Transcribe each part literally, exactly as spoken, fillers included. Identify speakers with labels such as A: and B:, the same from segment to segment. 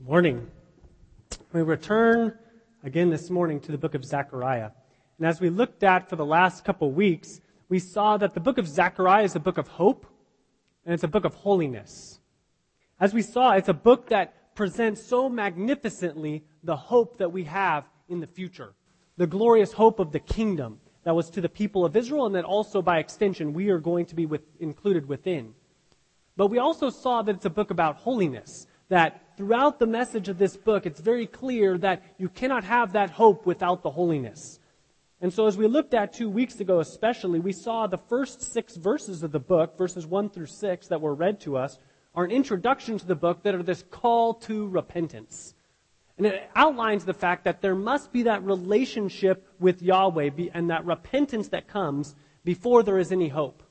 A: Morning. We return again this morning to the book of Zechariah. And as we looked at for the last couple weeks, we saw that the book of Zechariah is a book of hope and it's a book of holiness. As we saw, it's a book that presents so magnificently the hope that we have in the future. The glorious hope of the kingdom that was to the people of Israel, and that also by extension we are going to be with, included within. But we also saw that it's a book about holiness. That throughout the message of this book, it's very clear that you cannot have that hope without the holiness. And so as we looked at two weeks ago especially, we saw the first six verses of the book, verses one through six that were read to us, are an introduction to the book that are this call to repentance. And it outlines the fact that there must be that relationship with Yahweh and that repentance that comes before there is any hope.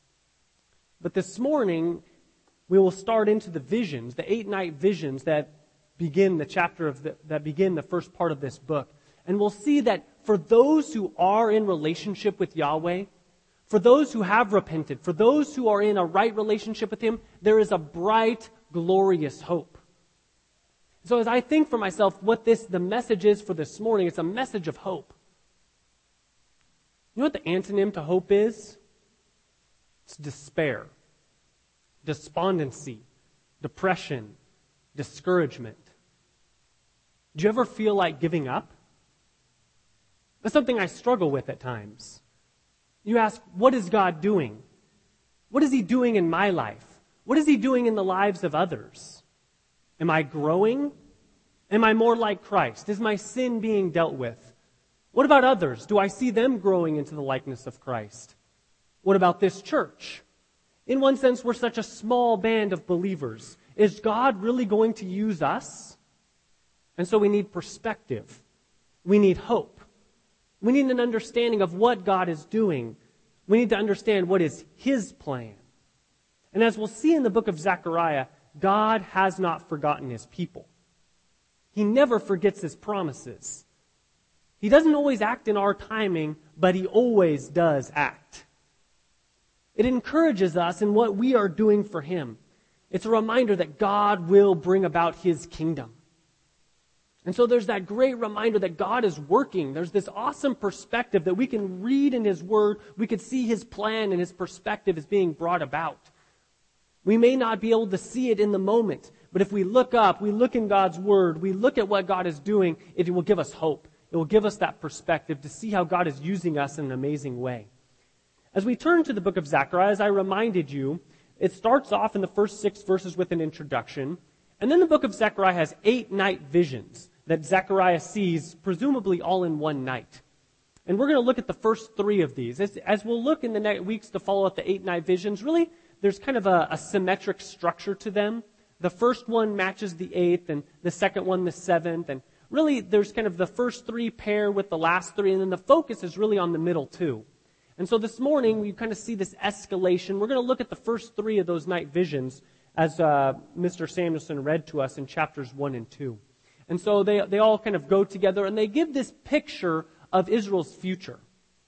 A: But this morning, we will start into the visions, the eight night visions that begin the chapter of the, that begin the first part of this book. And we'll see that for those who are in relationship with Yahweh, for those who have repented, for those who are in a right relationship with Him, there is a bright, glorious hope. So as I think for myself what this, the message is for this morning, it's a message of hope. You know what the antonym to hope is? It's despair. Despondency, depression, discouragement. Do you ever feel like giving up? That's something I struggle with at times. You ask, what is God doing? What is He doing in my life? What is He doing in the lives of others? Am I growing? Am I more like Christ? Is my sin being dealt with? What about others? Do I see them growing into the likeness of Christ? What about this church? In one sense, we're such a small band of believers. Is God really going to use us? And so we need perspective. We need hope. We need an understanding of what God is doing. We need to understand what is His plan. And as we'll see in the book of Zechariah, God has not forgotten His people. He never forgets His promises. He doesn't always act in our timing, but He always does act. It encourages us in what we are doing for Him. It's a reminder that God will bring about His kingdom. And so there's that great reminder that God is working. There's this awesome perspective that we can read in His Word. We can see His plan and His perspective is being brought about. We may not be able to see it in the moment, but if we look up, we look in God's Word, we look at what God is doing, it will give us hope. It will give us that perspective to see how God is using us in an amazing way. As we turn to the book of Zechariah, as I reminded you, it starts off in the first six verses with an introduction, and then the book of Zechariah has eight night visions that Zechariah sees, presumably all in one night. And we're going to look at the first three of these. As, as we'll look in the next weeks to follow up the eight night visions, really, there's kind of a, a symmetric structure to them. The first one matches the eighth, and the second one the seventh, and really there's kind of the first three pair with the last three, and then the focus is really on the middle two. And so this morning, we kind of see this escalation. We're going to look at the first three of those night visions as uh, Mister Samuelson read to us in chapters one and two. And so they, they all kind of go together, and they give this picture of Israel's future.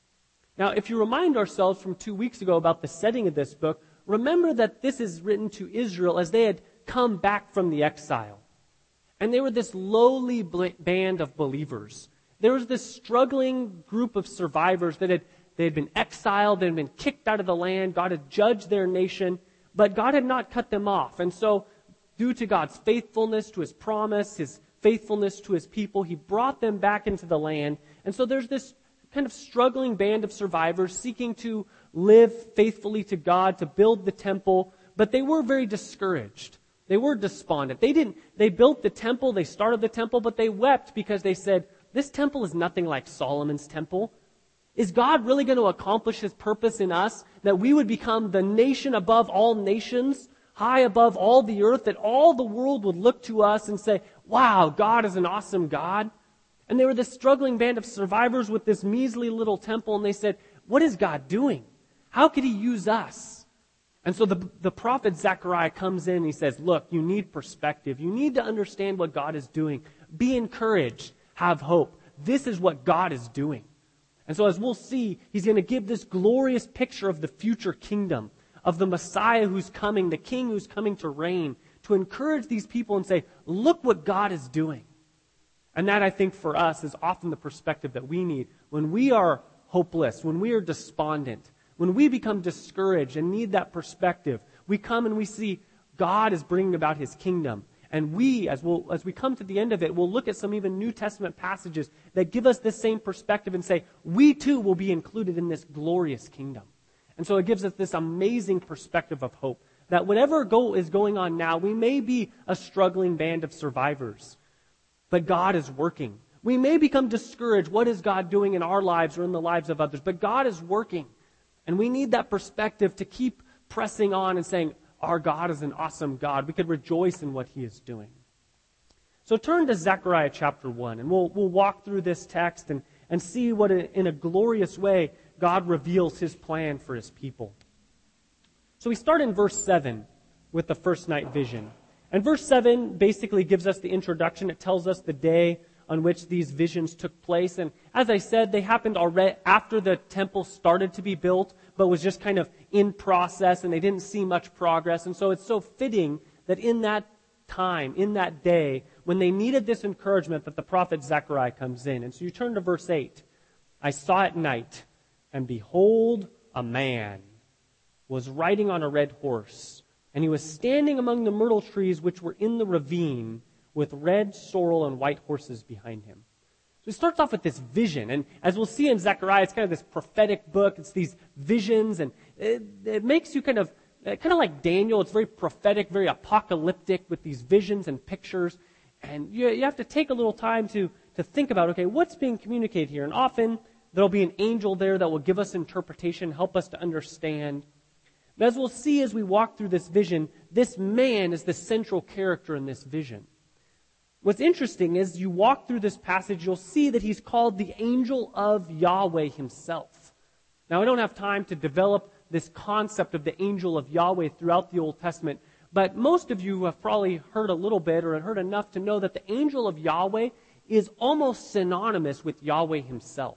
A: Now, if you remind ourselves from two weeks ago about the setting of this book, remember that this is written to Israel as they had come back from the exile. And they were this lowly band of believers. There was this struggling group of survivors that had They had been exiled, they had been kicked out of the land, God had judged their nation, but God had not cut them off. And so, due to God's faithfulness to His promise, His faithfulness to His people, He brought them back into the land. And so there's this kind of struggling band of survivors seeking to live faithfully to God, to build the temple, but they were very discouraged. They were despondent. They didn't, they built the temple, they started the temple, but they wept because they said, this temple is nothing like Solomon's temple. Is God really going to accomplish His purpose in us, that we would become the nation above all nations, high above all the earth, that all the world would look to us and say, wow, God is an awesome God? And they were this struggling band of survivors with this measly little temple, and they said, what is God doing? How could He use us? And so the, the prophet Zechariah comes in and he says, look, you need perspective. You need to understand what God is doing. Be encouraged. Have hope. This is what God is doing. And so as we'll see, He's going to give this glorious picture of the future kingdom, of the Messiah who's coming, the King who's coming to reign, to to encourage these people and say, look what God is doing. And that, I think, for us is often the perspective that we need when we are hopeless, when we are despondent, when we become discouraged and need that perspective. We come and we see God is bringing about his kingdom. And we, as, we'll, as we come to the end of it, we'll look at some even New Testament passages that give us this same perspective and say, we too will be included in this glorious kingdom. And so it gives us this amazing perspective of hope, that whatever go is going on now, we may be a struggling band of survivors, but God is working. We may become discouraged. What is God doing in our lives or in the lives of others? But God is working. And we need that perspective to keep pressing on and saying, our God is an awesome God. We could rejoice in what he is doing. So turn to Zechariah chapter one, and we'll, we'll walk through this text and, and see what in a glorious way God reveals his plan for his people. So we start in verse seven with the first night vision. And verse seven basically gives us the introduction. It tells us the day on which these visions took place. And as I said, they happened already after the temple started to be built, but was just kind of in process, and they didn't see much progress. And so it's so fitting that in that time, in that day, when they needed this encouragement, that the prophet Zechariah comes in. And so you turn to verse eight. I saw at night, and behold, a man was riding on a red horse, and he was standing among the myrtle trees which were in the ravine, with red sorrel and white horses behind him. So it starts off with this vision, and as we'll see in Zechariah, it's kind of this prophetic book. It's these visions, and it, it makes you kind of, kind of like Daniel. It's very prophetic, very apocalyptic with these visions and pictures, and you, you have to take a little time to, to think about, okay, what's being communicated here? And often there'll be an angel there that will give us interpretation, help us to understand. But as we'll see as we walk through this vision, this man is the central character in this vision. What's interesting is you walk through this passage, you'll see that he's called the angel of Yahweh himself. Now, I don't have time to develop this concept of the angel of Yahweh throughout the Old Testament, but most of you have probably heard a little bit or heard enough to know that the angel of Yahweh is almost synonymous with Yahweh himself.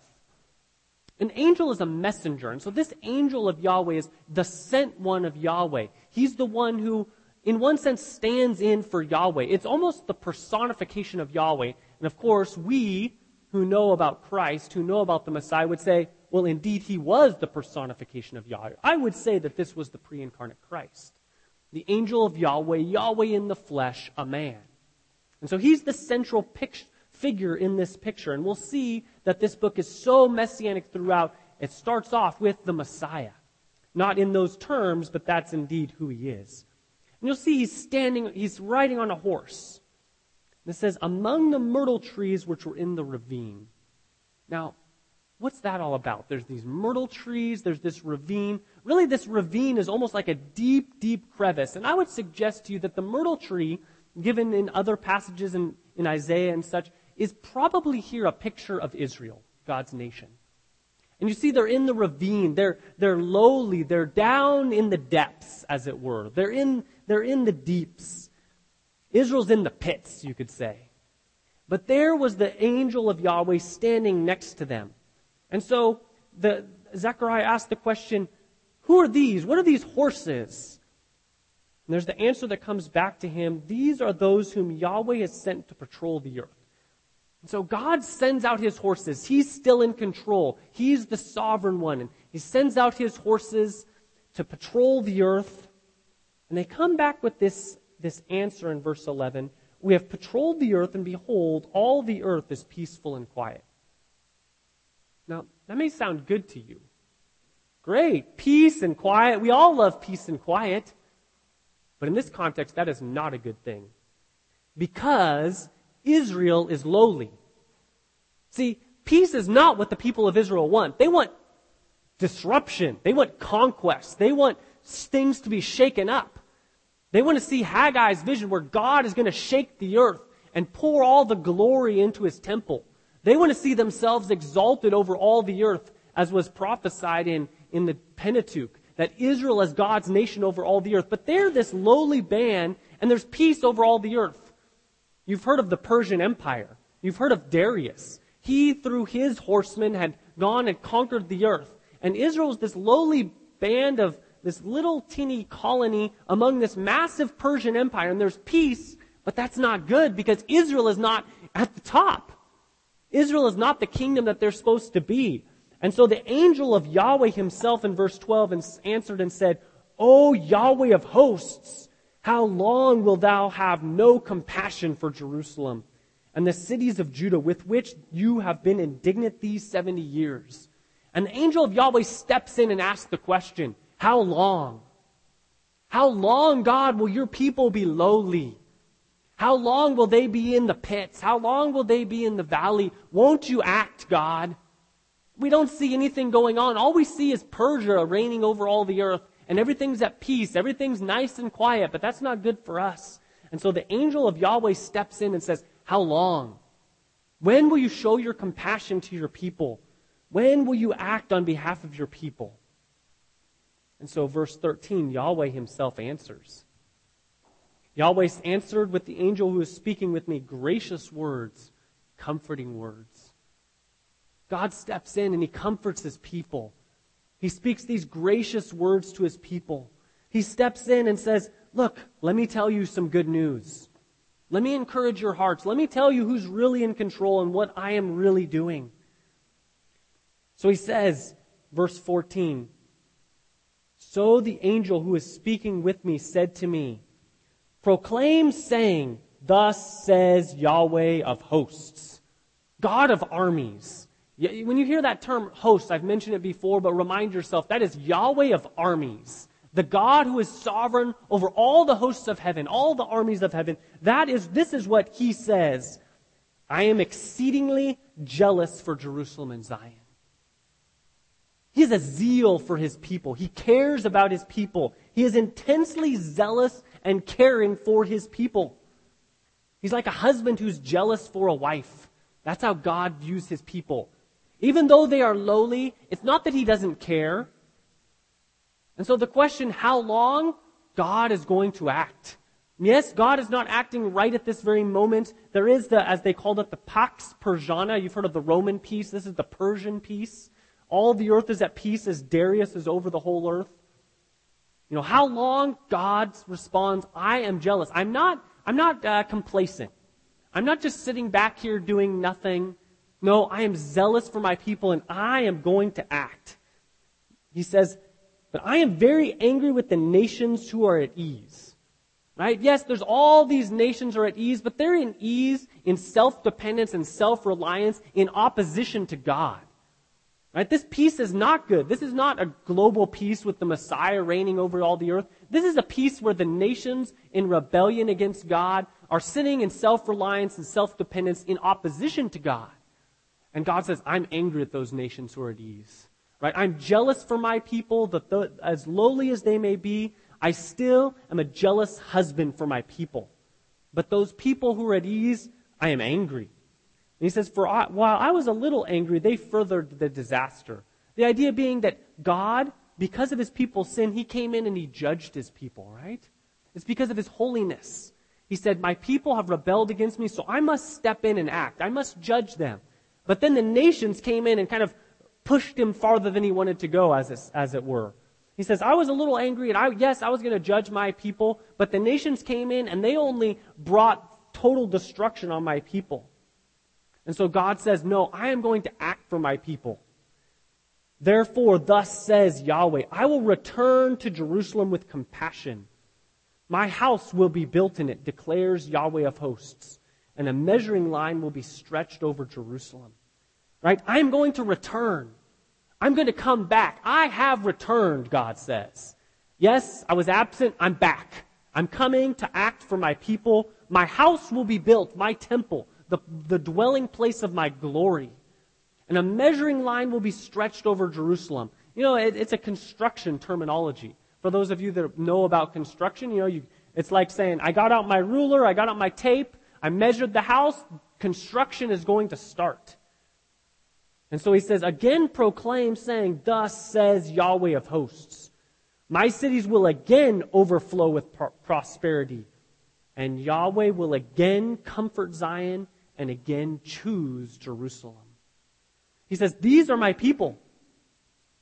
A: An angel is a messenger, and so this angel of Yahweh is the sent one of Yahweh. He's the one who, in one sense, stands in for Yahweh. It's almost the personification of Yahweh. And of course, we who know about Christ, who know about the Messiah, would say, well, indeed, he was the personification of Yahweh. I would say that this was the pre-incarnate Christ. The angel of Yahweh, Yahweh in the flesh, a man. And so he's the central picture. figure in this picture. And we'll see that this book is so messianic throughout. It starts off with the Messiah. Not in those terms, but that's indeed who he is. And you'll see he's standing, he's riding on a horse. And it says, among the myrtle trees which were in the ravine. Now, what's that all about? There's these myrtle trees, there's this ravine. Really, this ravine is almost like a deep, deep crevice. And I would suggest to you that the myrtle tree, given in other passages in, in Isaiah and such, is probably here a picture of Israel, God's nation. And you see they're in the ravine, they're, they're lowly, they're down in the depths, as it were. They're in, they're in the deeps. Israel's in the pits, you could say. But there was the angel of Yahweh standing next to them. And so the, Zechariah asked the question, who are these? What are these horses? And there's the answer that comes back to him. These are those whom Yahweh has sent to patrol the earth. So God sends out his horses. He's still in control. He's the sovereign one. And he sends out his horses to patrol the earth. And they come back with this, this answer in verse eleven. We have patrolled the earth, and behold, all the earth is peaceful and quiet. Now, that may sound good to you. Great, peace and quiet. We all love peace and quiet. But in this context, that is not a good thing. Because Israel is lowly. See, peace is not what the people of Israel want. They want disruption. They want conquest. They want things to be shaken up. They want to see Haggai's vision where God is going to shake the earth and pour all the glory into his temple. They want to see themselves exalted over all the earth, as was prophesied in, in the Pentateuch, that Israel is God's nation over all the earth. But they're this lowly band, and there's peace over all the earth. You've heard of the Persian Empire. You've heard of Darius. He, through his horsemen, had gone and conquered the earth. And Israel is this lowly band of this little teeny colony among this massive Persian Empire, and there's peace, but that's not good because Israel is not at the top. Israel is not the kingdom that they're supposed to be. And so the angel of Yahweh himself in verse twelve answered and said, O Yahweh of hosts, how long wilt thou have no compassion for Jerusalem and the cities of Judah with which you have been indignant these seventy years? And the angel of Yahweh steps in and asks the question, how long? How long, God, will your people be lowly? How long will they be in the pits? How long will they be in the valley? Won't you act, God? We don't see anything going on. All we see is Persia reigning over all the earth, and everything's at peace. Everything's nice and quiet, but that's not good for us. And so the angel of Yahweh steps in and says, how long? When will you show your compassion to your people? When will you act on behalf of your people? And so verse thirteen, Yahweh himself answers. Yahweh answered with the angel who is speaking with me, gracious words, comforting words. God steps in and he comforts his people. He speaks these gracious words to his people. He steps in and says, look, let me tell you some good news. Let me encourage your hearts. Let me tell you who's really in control and what I am really doing. So he says, verse fourteen, so the angel who is speaking with me said to me, proclaim saying, thus says Yahweh of hosts, God of armies. When you hear that term hosts, I've mentioned it before, but remind yourself, that is Yahweh of armies. The God who is sovereign over all the hosts of heaven, all the armies of heaven. That is, this is what he says. I am exceedingly jealous for Jerusalem and Zion. He has a zeal for his people. He cares about his people. He is intensely zealous and caring for his people. He's like a husband who's jealous for a wife. That's how God views his people. Even though they are lowly, it's not that he doesn't care. And so the question, how long? God is going to act. Yes, God is not acting right at this very moment. There is the, as they called it, the Pax Persiana. You've heard of the Roman peace. This is the Persian peace. All the earth is at peace as Darius is over the whole earth. You know, how long? God responds, I am jealous. I'm not, I'm not uh, complacent. I'm not just sitting back here doing nothing. No, I am zealous for my people and I am going to act. He says, but I am very angry with the nations who are at ease. Right? Yes, there's all these nations are at ease, but they're in ease, in self-dependence and self-reliance, in opposition to God. Right? This peace is not good. This is not a global peace with the Messiah reigning over all the earth. This is a peace where the nations in rebellion against God are sitting in self-reliance and self-dependence in opposition to God. And God says, I'm angry at those nations who are at ease. Right? I'm jealous for my people, that the, as lowly as they may be, I still am a jealous husband for my people. But those people who are at ease, I am angry. And he says, for I, while I was a little angry, they furthered the disaster. The idea being that God, because of his people's sin, he came in and he judged his people, right? It's because of his holiness. He said, my people have rebelled against me, so I must step in and act. I must judge them. But then the nations came in and kind of pushed him farther than he wanted to go, as it, as it were. He says, I was a little angry, and I, yes, I was going to judge my people, but the nations came in and they only brought total destruction on my people. And so God says, no, I am going to act for my people. Therefore, thus says Yahweh, I will return to Jerusalem with compassion. My house will be built in it, declares Yahweh of hosts, and a measuring line will be stretched over Jerusalem. Right? I am going to return. I'm going to come back. I have returned, God says. Yes, I was absent. I'm back. I'm coming to act for my people. My house will be built, my temple, the, the dwelling place of my glory. And a measuring line will be stretched over Jerusalem. You know, it, it's a construction terminology. For those of you that know about construction, you know, you, it's like saying, I got out my ruler, I got out my tape, I measured the house, construction is going to start. And so he says, again proclaim, saying, thus says Yahweh of hosts, my cities will again overflow with pro- prosperity, and Yahweh will again comfort Zion and again choose Jerusalem. He says, these are my people.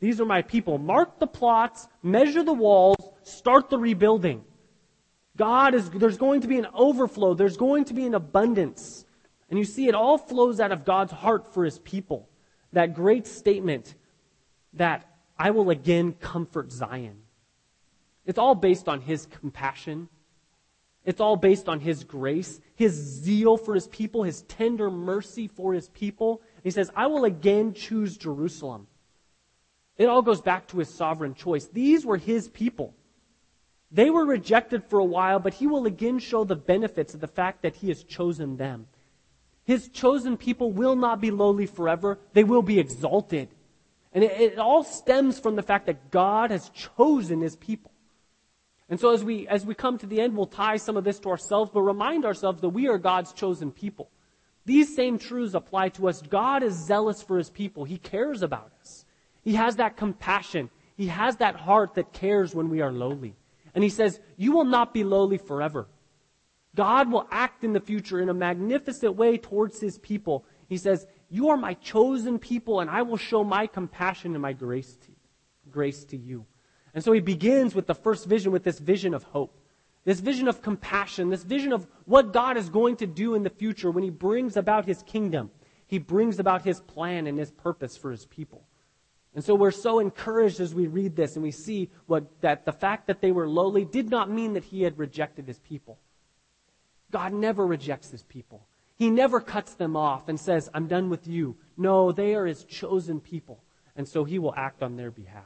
A: These are my people. Mark the plots, measure the walls, start the rebuilding. God is, there's going to be an overflow. There's going to be an abundance. And you see, it all flows out of God's heart for his people. That great statement that I will again comfort Zion. It's all based on his compassion. It's all based on his grace, his zeal for his people, his tender mercy for his people. He says, I will again choose Jerusalem. It all goes back to his sovereign choice. These were his people. They were rejected for a while, but he will again show the benefits of the fact that he has chosen them. His chosen people will not be lowly forever. They will be exalted. And it, it all stems from the fact that God has chosen his people. And so as we as we come to the end, we'll tie some of this to ourselves, but remind ourselves that we are God's chosen people. These same truths apply to us. God is zealous for his people. He cares about us. He has that compassion. He has that heart that cares when we are lowly. And he says, you will not be lowly forever. God will act in the future in a magnificent way towards his people. He says, you are my chosen people, and I will show my compassion and my grace to, grace to you. And so he begins with the first vision, with this vision of hope, this vision of compassion, this vision of what God is going to do in the future when he brings about his kingdom. He brings about his plan and his purpose for his people. And so we're so encouraged as we read this and we see what that the fact that they were lowly did not mean that he had rejected his people. God never rejects his people. He never cuts them off and says, I'm done with you. No, they are his chosen people. And so he will act on their behalf.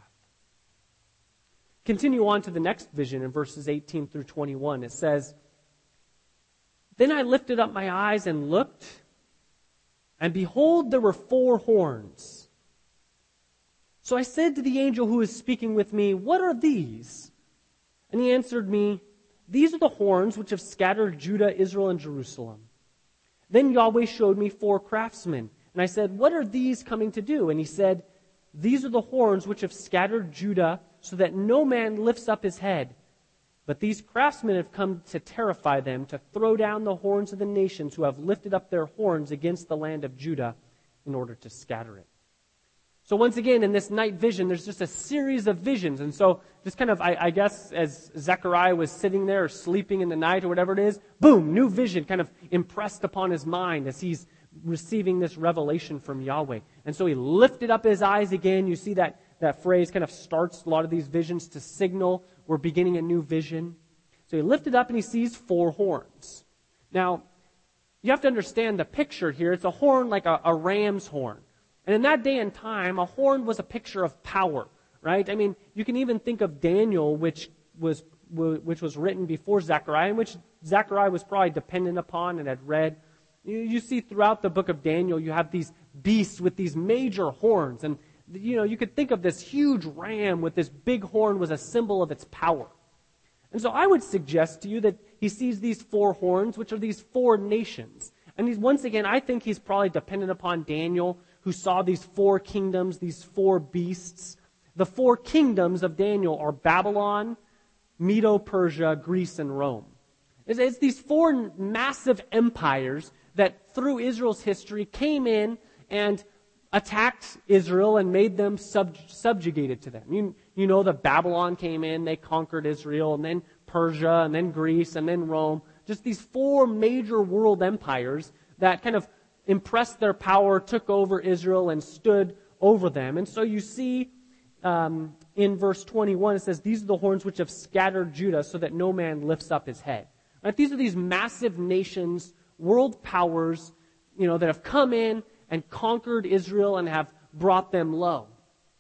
A: Continue on to the next vision in verses eighteen through twenty-one. It says, then I lifted up my eyes and looked, and behold, there were four horns. So I said to the angel who was speaking with me, what are these? And he answered me, these are the horns which have scattered Judah, Israel, and Jerusalem. Then Yahweh showed me four craftsmen. And I said, what are these coming to do? And he said, these are the horns which have scattered Judah, so that no man lifts up his head. But these craftsmen have come to terrify them, to throw down the horns of the nations who have lifted up their horns against the land of Judah in order to scatter it. So once again, in this night vision, there's just a series of visions. And so just kind of, I, I guess, as Zechariah was sitting there or sleeping in the night or whatever it is, boom, new vision kind of impressed upon his mind as he's receiving this revelation from Yahweh. And so he lifted up his eyes again. You see that, that phrase kind of starts a lot of these visions to signal we're beginning a new vision. So he lifted up and he sees four horns. Now, you have to understand the picture here. It's a horn like a, a ram's horn. And in that day and time, a horn was a picture of power, right? I mean, you can even think of Daniel, which was which was written before Zechariah, and which Zechariah was probably dependent upon and had read. You, you see throughout the book of Daniel, you have these beasts with these major horns. And, you know, you could think of this huge ram with this big horn was a symbol of its power. And so I would suggest to you that he sees these four horns, which are these four nations. And he's, once again, I think he's probably dependent upon Daniel, who saw these four kingdoms, these four beasts. The four kingdoms of Daniel are Babylon, Medo-Persia, Greece, and Rome. It's, it's these four massive empires that through Israel's history came in and attacked Israel and made them sub, subjugated to them. You, you know that Babylon came in, they conquered Israel, and then Persia, and then Greece, and then Rome. Just these four major world empires that kind of impressed their power, took over Israel, and stood over them. And so you see um, in verse twenty-one, it says, these are the horns which have scattered Judah so that no man lifts up his head. Right? These are these massive nations, world powers, you know, that have come in and conquered Israel and have brought them low.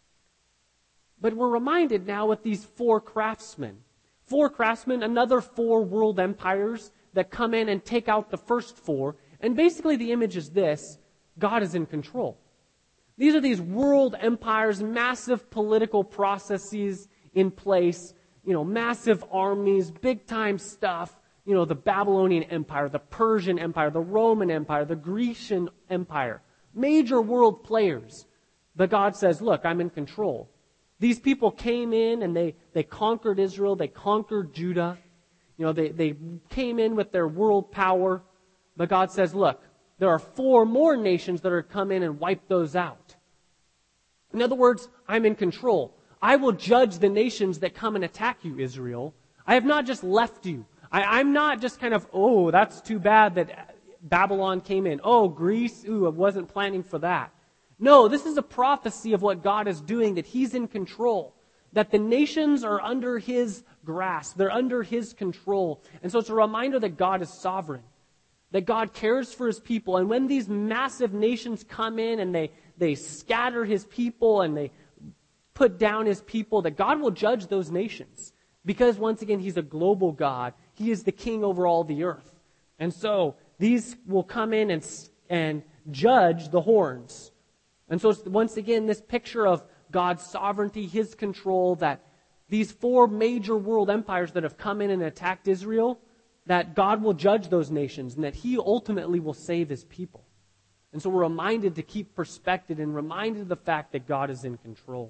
A: But we're reminded now with these four craftsmen. Four craftsmen, another four world empires that come in and take out the first four. And basically the image is this: God is in control. These are these world empires, massive political processes in place, you know, massive armies, big time stuff. You know, the Babylonian Empire, the Persian Empire, the Roman Empire, the Grecian Empire. Major world players. But God says, look, I'm in control. These people came in and they, they conquered Israel, they conquered Judah. You know, they, they came in with their world power. But God says, look, there are four more nations that are come in and wipe those out. In other words, I'm in control. I will judge the nations that come and attack you, Israel. I have not just left you. I, I'm not just kind of, oh, that's too bad that Babylon came in. Oh, Greece, ooh, I wasn't planning for that. No, this is a prophecy of what God is doing, that He's in control, that the nations are under His grasp. They're under His control. And so it's a reminder that God is sovereign, that God cares for His people. And when these massive nations come in and they, they scatter His people and they put down His people, that God will judge those nations. Because once again, He's a global God. He is the king over all the earth. And so these will come in and, and judge the horns. And so it's once again this picture of God's sovereignty, His control, that these four major world empires that have come in and attacked Israel, that God will judge those nations and that He ultimately will save His people. And so we're reminded to keep perspective and reminded of the fact that God is in control.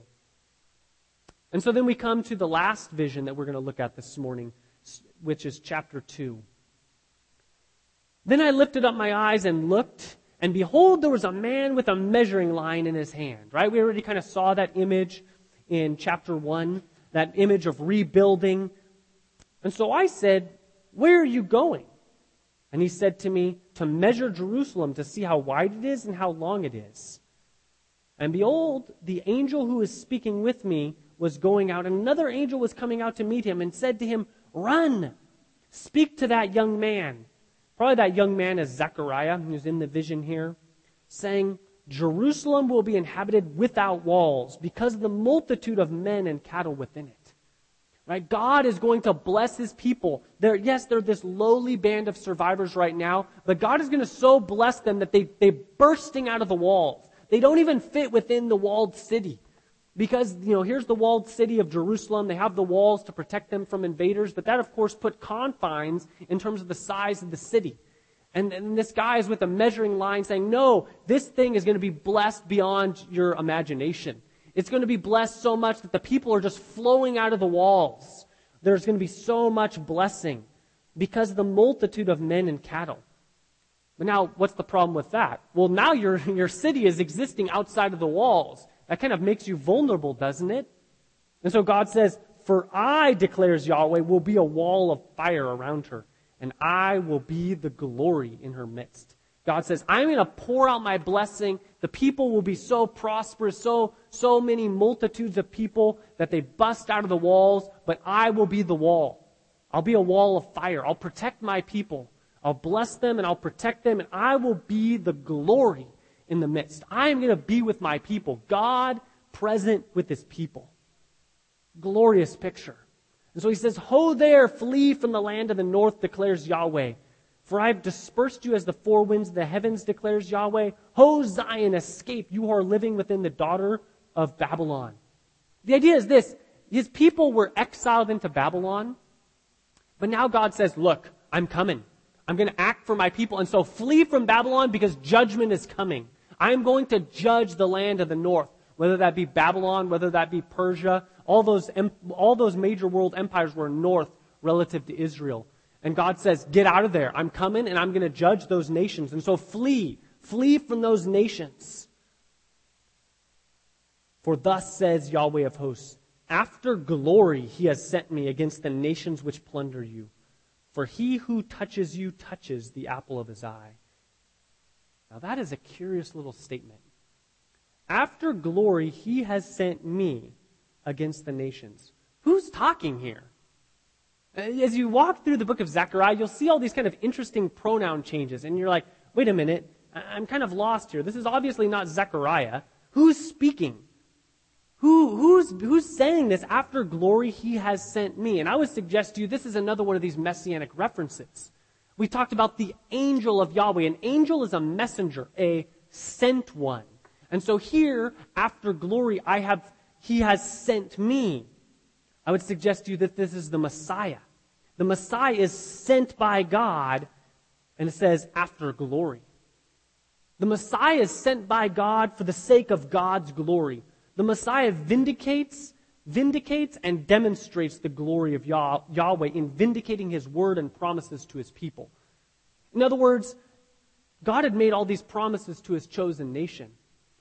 A: And so then we come to the last vision that we're going to look at this morning, which is chapter two. Then I lifted up my eyes and looked, and behold, there was a man with a measuring line in his hand. Right? We already kind of saw that image in chapter one, that image of rebuilding. And so I said, where are you going? And he said to me, to measure Jerusalem, to see how wide it is and how long it is. And behold, the angel who was speaking with me was going out, and another angel was coming out to meet him and said to him, run, speak to that young man. Probably that young man is Zechariah, who's in the vision here, saying, Jerusalem will be inhabited without walls because of the multitude of men and cattle within it. Right? God is going to bless His people. They're, yes, they're this lowly band of survivors right now, but God is going to so bless them that they, they're bursting out of the walls. They don't even fit within the walled city. Because, you know, here's the walled city of Jerusalem. They have the walls to protect them from invaders, but that, of course, put confines in terms of the size of the city. And, and this guy is with a measuring line saying, no, this thing is going to be blessed beyond your imagination. It's going to be blessed so much that the people are just flowing out of the walls. There's going to be so much blessing because of the multitude of men and cattle. But now, what's the problem with that? Well, now your, your city is existing outside of the walls. That kind of makes you vulnerable, doesn't it? And so God says, for I, declares Yahweh, will be a wall of fire around her, and I will be the glory in her midst. God says, I'm going to pour out my blessing. The people will be so prosperous, so, so many multitudes of people that they bust out of the walls, but I will be the wall. I'll be a wall of fire. I'll protect my people. I'll bless them and I'll protect them, and I will be the glory in the midst. I am going to be with my people. God present with His people. Glorious picture. And so He says, ho there, flee from the land of the north, declares Yahweh. For I have dispersed you as the four winds of the heavens, declares Yahweh. Ho Zion, escape, you who are living within the daughter of Babylon. The idea is this. His people were exiled into Babylon. But now God says, look, I'm coming. I'm going to act for my people. And so flee from Babylon because judgment is coming. I am going to judge the land of the north, whether that be Babylon, whether that be Persia. All those, all those major world empires were north relative to Israel. And God says, get out of there. I'm coming and I'm going to judge those nations. And so flee. Flee from those nations. For thus says Yahweh of hosts, after glory He has sent me against the nations which plunder you. For he who touches you touches the apple of His eye. Now that is a curious little statement. After glory, He has sent me against the nations. Who's talking here? As you walk through the book of Zechariah, you'll see all these kind of interesting pronoun changes. And you're like, wait a minute, I'm kind of lost here. This is obviously not Zechariah. Who's speaking? Who, who's, who's saying this? After glory, He has sent me. And I would suggest to you, this is another one of these messianic references. We talked about the angel of Yahweh. An angel is a messenger, a sent one. And so here, after glory, I have, He has sent me. I would suggest to you that this is the Messiah. The Messiah is sent by God, and it says, after glory. The Messiah is sent by God for the sake of God's glory. The Messiah vindicates, vindicates and demonstrates the glory of Yah- Yahweh in vindicating His word and promises to His people. In other words, God had made all these promises to His chosen nation.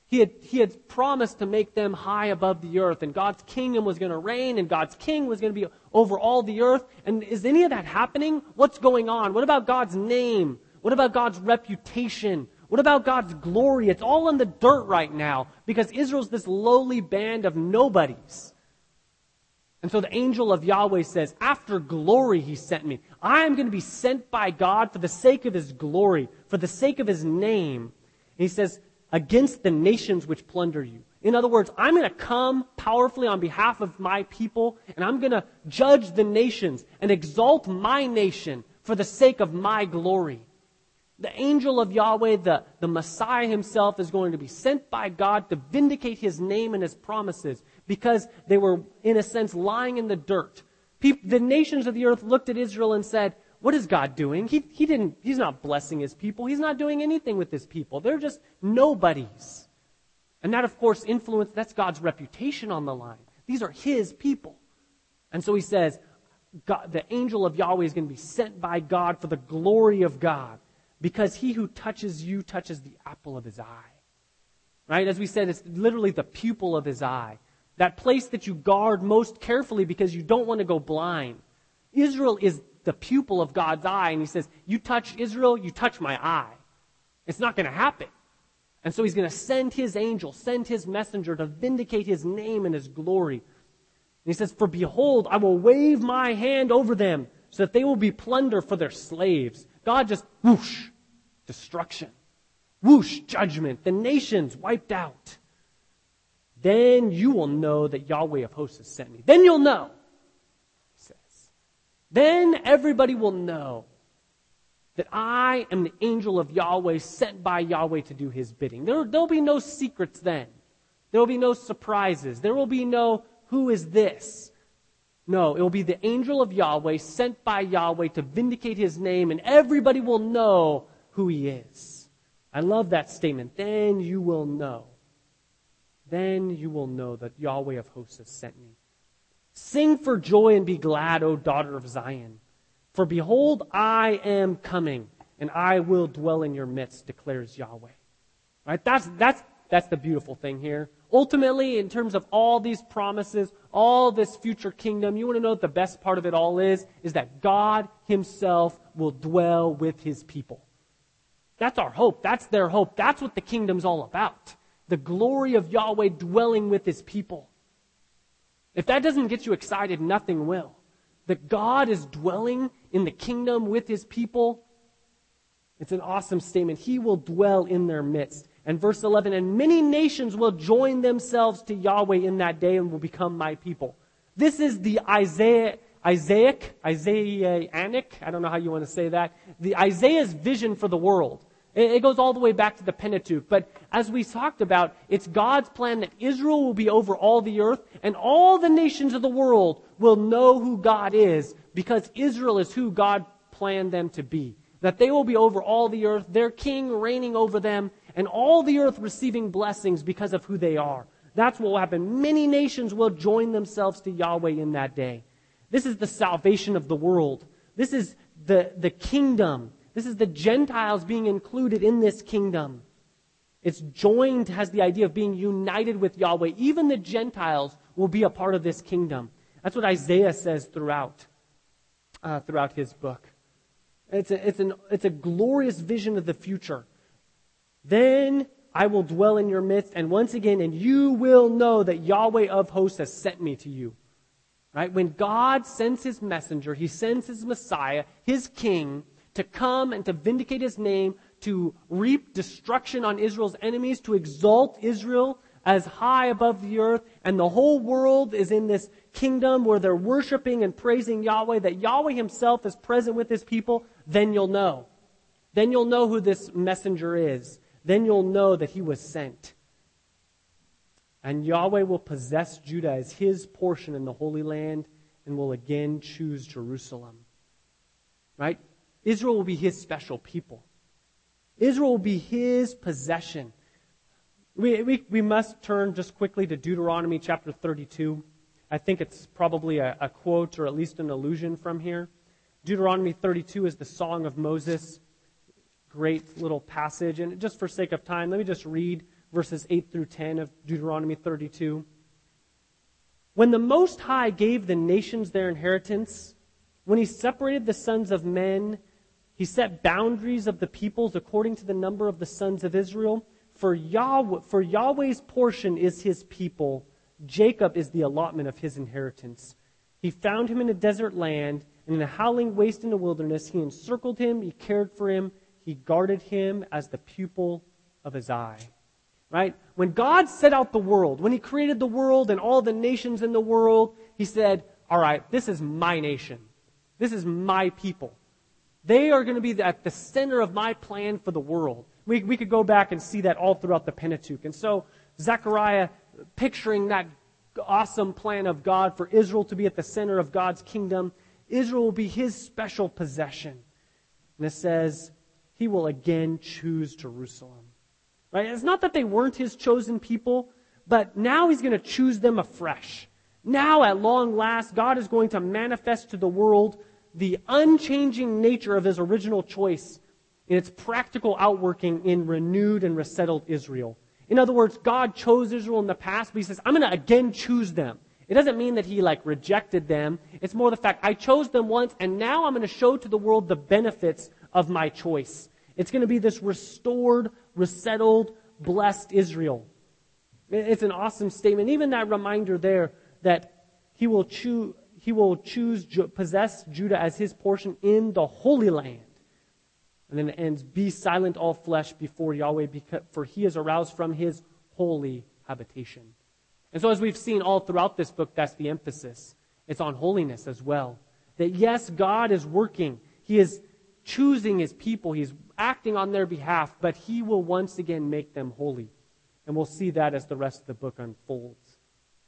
A: He had, he had promised to make them high above the earth, and God's kingdom was going to reign, and God's king was going to be over all the earth. And is any of that happening? What's going on? What about God's name? What about God's reputation? What about God's glory? It's all in the dirt right now because Israel's this lowly band of nobodies. And so the angel of Yahweh says, after glory he sent me. I am going to be sent by God for the sake of his glory, for the sake of his name. And he says, against the nations which plunder you. In other words, I'm going to come powerfully on behalf of my people, and I'm going to judge the nations and exalt my nation for the sake of my glory. The angel of Yahweh, the, the Messiah himself, is going to be sent by God to vindicate his name and his promises because they were, in a sense, lying in the dirt. People, the nations of the earth looked at Israel and said, what is God doing? He, he didn't, he's not blessing his people. He's not doing anything with his people. They're just nobodies. And that, of course, influence, that's God's reputation on the line. These are his people. And so he says, God, the angel of Yahweh is going to be sent by God for the glory of God. Because he who touches you touches the apple of his eye. Right? As we said, it's literally the pupil of his eye. That place that you guard most carefully because you don't want to go blind. Israel is the pupil of God's eye. And he says, you touch Israel, you touch my eye. It's not going to happen. And so he's going to send his angel, send his messenger to vindicate his name and his glory. And he says, for behold, I will wave my hand over them so that they will be plunder for their slaves. God just, whoosh, destruction. Whoosh, judgment. The nations wiped out. Then you will know that Yahweh of hosts has sent me. Then you'll know, he says. Then everybody will know that I am the angel of Yahweh sent by Yahweh to do his bidding. There will be no secrets then. There will be no surprises. There will be no, who is this? No, it will be the angel of Yahweh sent by Yahweh to vindicate his name, and everybody will know who he is. I love that statement. Then you will know. Then you will know that Yahweh of hosts has sent me. Sing for joy and be glad, O daughter of Zion. For behold, I am coming, and I will dwell in your midst, declares Yahweh. Right? That's, that's, that's the beautiful thing here. Ultimately, in terms of all these promises, all this future kingdom, you want to know what the best part of it all is? Is that God himself will dwell with his people. That's our hope. That's their hope. That's what the kingdom's all about. The glory of Yahweh dwelling with his people. If that doesn't get you excited, nothing will. That God is dwelling in the kingdom with his people, it's an awesome statement. He will dwell in their midst. And verse eleven, and many nations will join themselves to Yahweh in that day and will become my people. This is the Isaiah, Isaac, Isaiah-anic, I don't know how you want to say that, the Isaiah's vision for the world. It, it goes all the way back to the Pentateuch. But as we talked about, it's God's plan that Israel will be over all the earth and all the nations of the world will know who God is because Israel is who God planned them to be. That they will be over all the earth, their king reigning over them, and all the earth receiving blessings because of who they are. That's what will happen. Many nations will join themselves to Yahweh in that day. This is the salvation of the world. This is the, the kingdom. This is the Gentiles being included in this kingdom. It's joined, has the idea of being united with Yahweh. Even the Gentiles will be a part of this kingdom. That's what Isaiah says throughout, uh, throughout his book. It's a, it's, an, it's a glorious vision of the future. Then I will dwell in your midst, and once again, and you will know that Yahweh of hosts has sent me to you. Right? When God sends his messenger, he sends his Messiah, his king, to come and to vindicate his name, to reap destruction on Israel's enemies, to exalt Israel as high above the earth, and the whole world is in this kingdom where they're worshiping and praising Yahweh, that Yahweh himself is present with his people, then you'll know. Then you'll know who this messenger is. Then you'll know that he was sent. And Yahweh will possess Judah as his portion in the Holy Land and will again choose Jerusalem. Right? Israel will be his special people. Israel will be his possession. We, we, we must turn just quickly to Deuteronomy chapter thirty-two. I think it's probably a, a quote or at least an allusion from here. Deuteronomy thirty-two is the Song of Moses. Great little passage. And just for sake of time, let me just read verses eight through ten of Deuteronomy thirty-two. When the Most High gave the nations their inheritance, when he separated the sons of men, he set boundaries of the peoples according to the number of the sons of Israel. For Yahweh, for Yahweh's portion is his people. Jacob is the allotment of his inheritance. He found him in a desert land, and in a howling waste in the wilderness. He encircled him, he cared for him, he guarded him as the pupil of his eye. Right? When God set out the world, when he created the world and all the nations in the world, he said, all right, this is my nation. This is my people. They are going to be at the center of my plan for the world. We, we could go back and see that all throughout the Pentateuch. And so Zechariah, picturing that awesome plan of God for Israel to be at the center of God's kingdom, Israel will be his special possession. And it says, he will again choose Jerusalem. Right? It's not that they weren't his chosen people, but now he's going to choose them afresh. Now, at long last, God is going to manifest to the world the unchanging nature of his original choice in its practical outworking in renewed and resettled Israel. In other words, God chose Israel in the past, but he says, I'm going to again choose them. It doesn't mean that he like rejected them. It's more the fact, I chose them once, and now I'm going to show to the world the benefits of my choice. It's going to be this restored, resettled, blessed Israel. It's an awesome statement. Even that reminder there that he will choose, he will choose, possess Judah as his portion in the Holy Land. And then it ends, be silent all flesh before Yahweh, for he is aroused from his holy habitation. And so as we've seen all throughout this book, that's the emphasis. It's on holiness as well. That yes, God is working. He is choosing his people. He's acting on their behalf, but he will once again make them holy. And we'll see that as the rest of the book unfolds.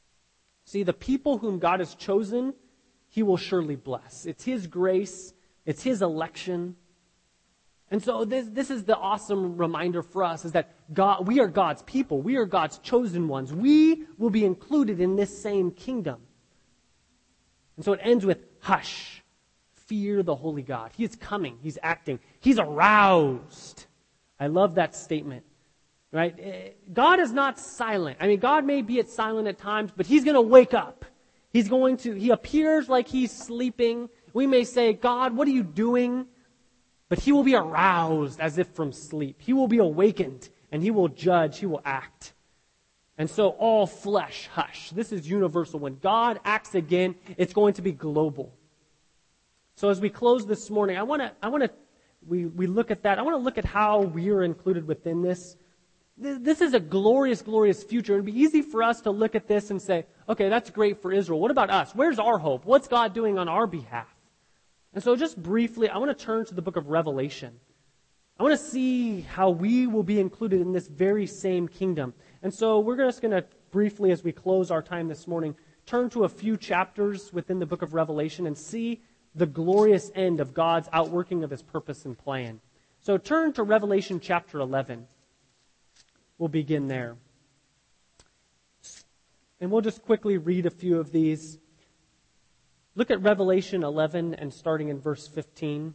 A: See, the people whom God has chosen, he will surely bless. It's his grace. It's his election. And so this, this is the awesome reminder for us, is that God, we are God's people. We are God's chosen ones. We will be included in this same kingdom. And so it ends with, hush, fear the holy God. He is coming. He's acting. He's aroused. I love that statement. Right? God is not silent. I mean, God may be at silent at times, but he's going to wake up. He's going to, he appears like he's sleeping. We may say, God, what are you doing? But he will be aroused as if from sleep. He will be awakened, and he will judge, he will act. And so all flesh, hush. This is universal. When God acts again, it's going to be global. So as we close this morning, I want to, I want to, we, we look at that. I want to look at how we are included within this. This is a glorious, glorious future. It would be easy for us to look at this and say, okay, that's great for Israel. What about us? Where's our hope? What's God doing on our behalf? And so just briefly, I want to turn to the book of Revelation. I want to see how we will be included in this very same kingdom. And so we're just going to briefly, as we close our time this morning, turn to a few chapters within the book of Revelation and see the glorious end of God's outworking of his purpose and plan. So turn to Revelation chapter eleven. We'll begin there. And we'll just quickly read a few of these. Look at Revelation eleven and starting in verse fifteen.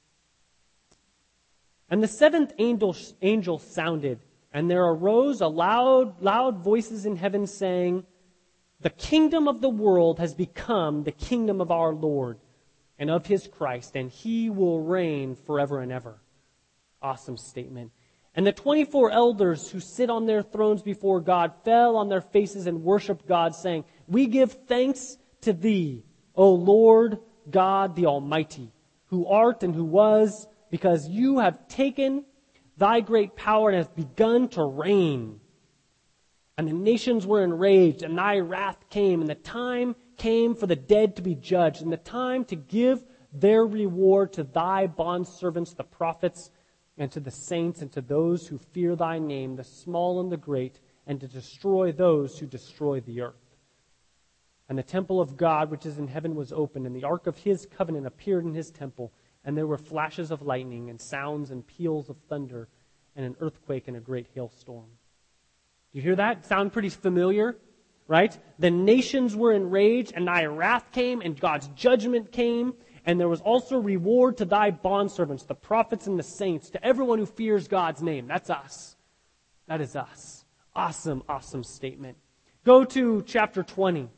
A: And the seventh angel, angel sounded, and there arose a loud, loud voices in heaven saying, the kingdom of the world has become the kingdom of our Lord and of his Christ, and he will reign forever and ever. Awesome statement. And the twenty-four elders who sit on their thrones before God fell on their faces and worshiped God, saying, we give thanks to thee, O Lord God the Almighty, who art and who was, because you have taken thy great power and have begun to reign. And the nations were enraged, and thy wrath came, and the time came for the dead to be judged, and the time to give their reward to thy bondservants, the prophets, and to the saints, and to those who fear thy name, the small and the great, and to destroy those who destroy the earth. And the temple of God, which is in heaven, was opened, and the ark of his covenant appeared in his temple, and there were flashes of lightning, and sounds and peals of thunder, and an earthquake and a great hailstorm. Do you hear that? Sound pretty familiar? Right? The nations were enraged, and thy wrath came, and God's judgment came, and there was also reward to thy bondservants, the prophets and the saints, to everyone who fears God's name. That's us. That is us. Awesome, awesome statement. Go to chapter twenty.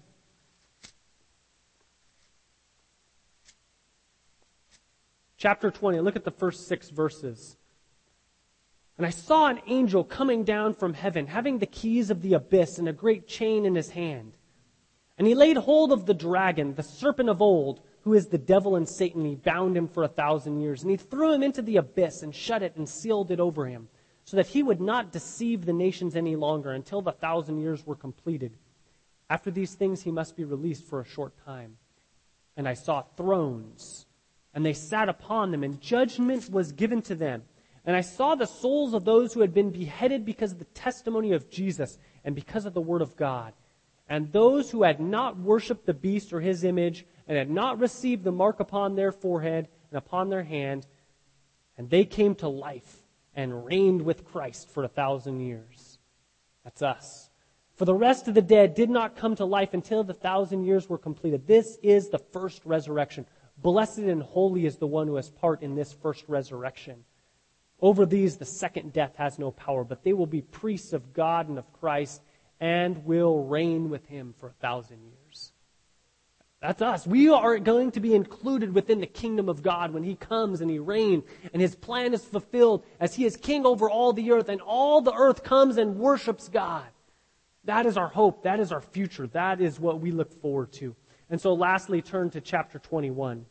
A: Chapter twenty, look at the first six verses. And I saw an angel coming down from heaven, having the keys of the abyss and a great chain in his hand. And he laid hold of the dragon, the serpent of old, who is the devil and Satan. He bound him for a thousand years. And he threw him into the abyss and shut it and sealed it over him, so that he would not deceive the nations any longer until the thousand years were completed. After these things he must be released for a short time. And I saw thrones, and they sat upon them, and judgment was given to them. And I saw the souls of those who had been beheaded because of the testimony of Jesus and because of the word of God. And those who had not worshipped the beast or his image and had not received the mark upon their forehead and upon their hand, and they came to life and reigned with Christ for a thousand years. That's us. For the rest of the dead did not come to life until the thousand years were completed. This is the first resurrection. Blessed and holy is the one who has part in this first resurrection. Over these the second death has no power, but they will be priests of God and of Christ and will reign with him for a thousand years. That's us. We are going to be included within the kingdom of God when he comes and he reigns and his plan is fulfilled as he is king over all the earth and all the earth comes and worships God. That is our hope. That is our future. That is what we look forward to. And so lastly, turn to chapter twenty-one.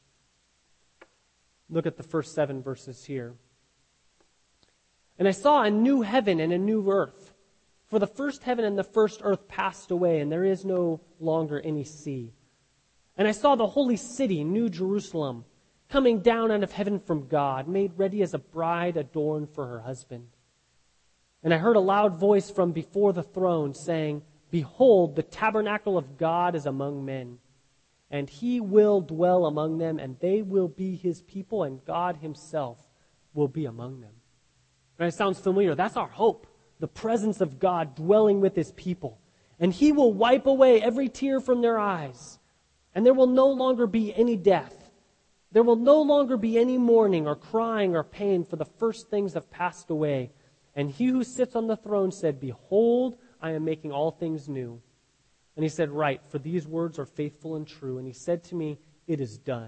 A: Look at the first seven verses here. And I saw a new heaven and a new earth. For the first heaven and the first earth passed away, and there is no longer any sea. And I saw the holy city, New Jerusalem, coming down out of heaven from God, made ready as a bride adorned for her husband. And I heard a loud voice from before the throne saying, Behold, the tabernacle of God is among men, and he will dwell among them, and they will be his people, and God himself will be among them. Right? It sounds familiar. That's our hope. The presence of God dwelling with his people. And he will wipe away every tear from their eyes. And there will no longer be any death. There will no longer be any mourning or crying or pain, for the first things have passed away. And he who sits on the throne said, Behold, I am making all things new. And he said, Write, for these words are faithful and true. And he said to me, It is done.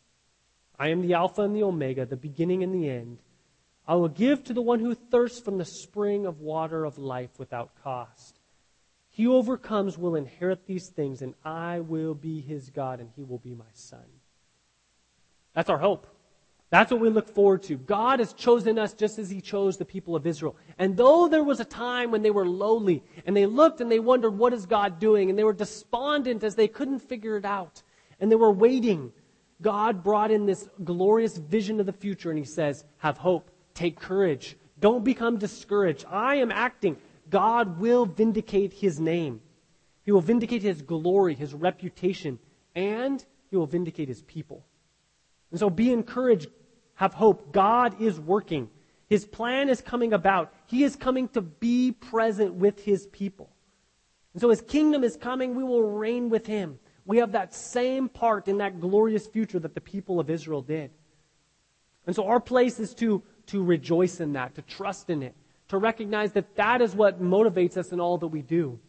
A: I am the Alpha and the Omega, the beginning and the end. I will give to the one who thirsts from the spring of water of life without cost. He who overcomes will inherit these things, and I will be his God, and he will be my son. That's our hope. That's what we look forward to. God has chosen us just as he chose the people of Israel. And though there was a time when they were lowly, and they looked and they wondered, what is God doing? And they were despondent as they couldn't figure it out. And they were waiting. God brought in this glorious vision of the future, and he says, have hope. Take courage. Don't become discouraged. I am acting. God will vindicate his name. He will vindicate his glory, his reputation, and he will vindicate his people. And so be encouraged. Have hope. God is working. His plan is coming about. He is coming to be present with his people. And so his kingdom is coming. We will reign with him. We have that same part in that glorious future that the people of Israel did. And so our place is to to rejoice in that, to trust in it, to recognize that that is what motivates us in all that we do.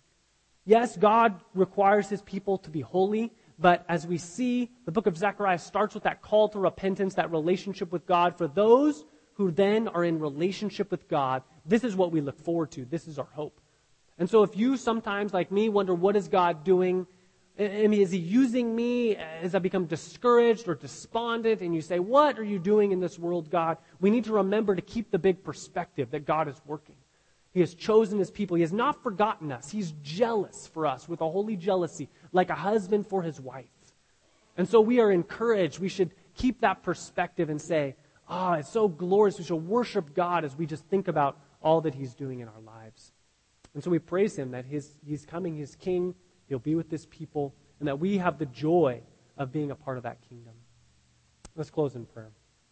A: Yes, God requires his people to be holy, but as we see, the book of Zechariah starts with that call to repentance, that relationship with God. For those who then are in relationship with God, this is what we look forward to. This is our hope. And so if you sometimes, like me, wonder, what is God doing? I mean, is he using me as I become discouraged or despondent? And you say, what are you doing in this world, God? We need to remember to keep the big perspective that God is working. He has chosen his people. He has not forgotten us. He's jealous for us with a holy jealousy, like a husband for his wife. And so we are encouraged. We should keep that perspective and say, oh, it's so glorious. We should worship God as we just think about all that he's doing in our lives. And so we praise him that his, he's coming, he's king. He'll be with this people, and that we have the joy of being a part of that kingdom. Let's close in prayer.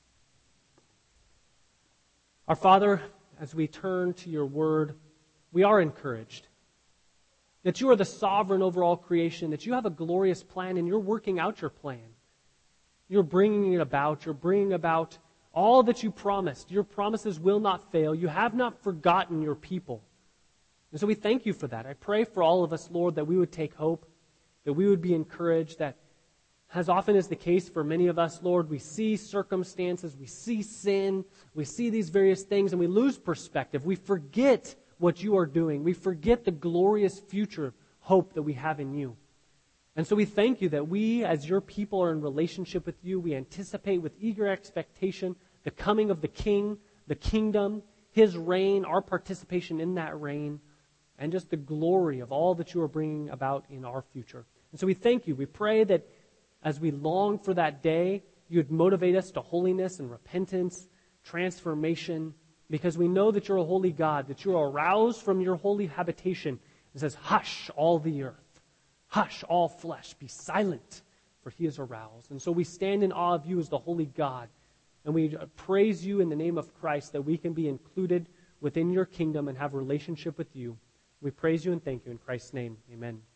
A: Our Father, as we turn to your word, we are encouraged that you are the sovereign over all creation, that you have a glorious plan, and you're working out your plan. You're bringing it about. You're bringing about all that you promised. Your promises will not fail. You have not forgotten your people. And so we thank you for that. I pray for all of us, Lord, that we would take hope, that we would be encouraged, that as often is the case for many of us, Lord, we see circumstances, we see sin, we see these various things, and we lose perspective. We forget what you are doing. We forget the glorious future hope that we have in you. And so we thank you that we, as your people, are in relationship with you. We anticipate with eager expectation the coming of the King, the kingdom, his reign, our participation in that reign, and just the glory of all that you are bringing about in our future. And so we thank you. We pray that as we long for that day, you would motivate us to holiness and repentance, transformation, because we know that you're a holy God, that you're aroused from your holy habitation. It says, hush, all the earth. Hush, all flesh. Be silent, for he is aroused. And so we stand in awe of you as the holy God, and we praise you in the name of Christ that we can be included within your kingdom and have a relationship with you. We praise you and thank you in Christ's name. Amen.